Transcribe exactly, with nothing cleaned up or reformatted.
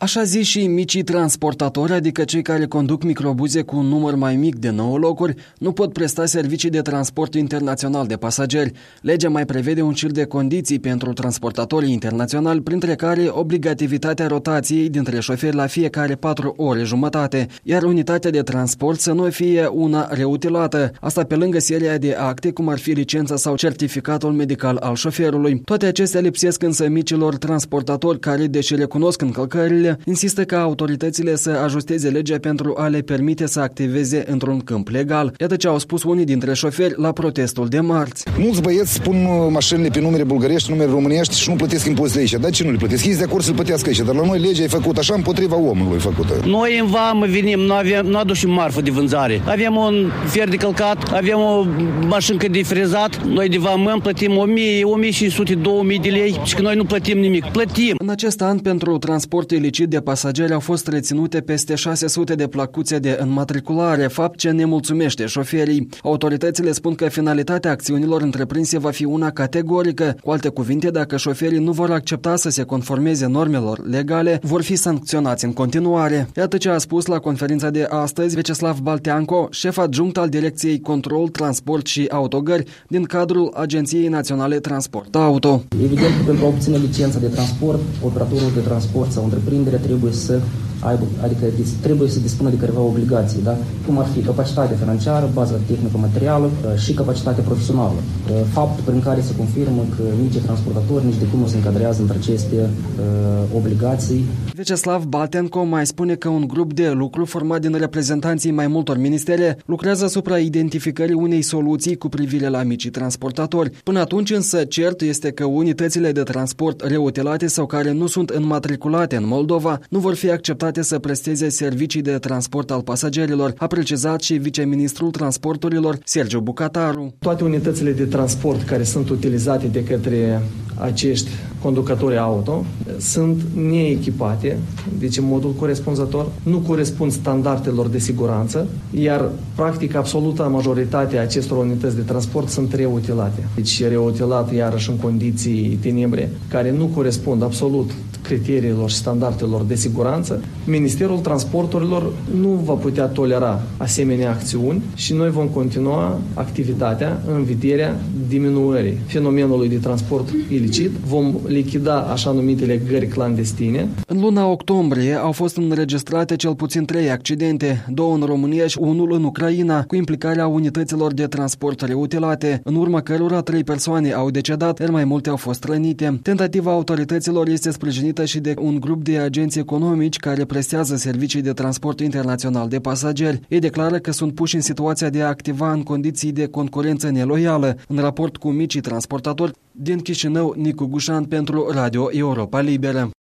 Așa zi și micii transportatori, adică cei care conduc microbuze cu un număr mai mic de nouă locuri, nu pot presta servicii de transport internațional de pasageri. Legea mai prevede un șir de condiții pentru transportatorii internaționali, printre care obligativitatea rotației dintre șoferi la fiecare patru ore jumătate, iar unitatea de transport să nu fie una reutilată. Asta pe lângă seria de acte, cum ar fi licența sau certificatul medical al șoferului. Toate acestea lipsesc însă micilor transportatori care, deși recunosc încălcările, insistă ca autoritățile să ajusteze legea pentru a le permite să activeze într-un câmp legal. Iată ce au spus unii dintre șoferi la protestul de marți. Mulți băieți pun mașinile pe numere bulgărești, numere românești și nu plătesc impozitele aici. Dar ce nu le plătesc? Ei de acord să-l plătească aici, dar la noi legea e făcută așa împotriva omului făcută. Noi în vamă venim, nu, avem, nu aducem marfă de vânzare. Avem un fier de călcat, avem o mașină de frezat, noi de vamă plătim o mie, o mie cinci sute, două mii de lei și că noi nu plătim nimic. Plătim! În acest an, pentru transportul ilicit de pasageri au fost reținute peste șase sute de placuțe de înmatriculare, fapt ce nemulțumește șoferii. Autoritățile spun că finalitatea acțiunilor întreprinse va fi una categorică. Cu alte cuvinte, dacă șoferii nu vor accepta să se conformeze normelor legale, vor fi sancționați în continuare. Iată ce a spus la conferința de astăzi Veceslav Balteanco, șef adjunct al Direcției Control, Transport și Autogări din cadrul Agenției Naționale Transport Auto. Evident că pentru a obține licența de transport, operatorul de transport sau întreprindere trebuie să aibă, adică trebuie să dispună de careva obligații, da? Cum ar fi capacitate financiară, bază tehnico-materială și capacitate profesională. Fapt prin care se confirmă că nici transportatori nici de cum nu se încadrează între aceste uh, obligații. Veceslav Balteanco mai spune că un grup de lucru format din reprezentanții mai multor ministere lucrează asupra identificării unei soluții cu privire la micii transportatori. Până atunci însă cert este că unitățile de transport reutilate sau care nu sunt înmatriculate în Moldova nu vor fi acceptate să presteze servicii de transport al pasagerilor, a precizat și viceministrul transporturilor Sergiu Bucataru. Toate unitățile de transport care sunt utilizate de către acești conducători auto sunt neechipate, deci în modul corespunzător, nu corespund standardelor de siguranță, iar practic absoluta majoritatea acestor unități de transport sunt reutilate. Deci reutilate iarăși în condiții tenebre care nu corespund absolut criteriilor și standardelor de siguranță. Ministerul Transporturilor nu va putea tolera asemenea acțiuni și noi vom continua activitatea în vederea diminuării fenomenului de transport ilicit. Vom lichida așa numitele gări clandestine. În luna octombrie au fost înregistrate cel puțin trei accidente, două în România și unul în Ucraina, cu implicarea unităților de transport reutilate, în urma cărora trei persoane au decedat, iar mai multe au fost rănite. Tentativa autorităților este sprijinită și de un grup de agenți economici care prestează servicii de transport internațional de pasageri. Ei declară că sunt puși în situația de a activa în condiții de concurență neloială, în raport cu micii transportatori. Din Chișinău, Nicu Gușan pentru Radio Europa Liberă.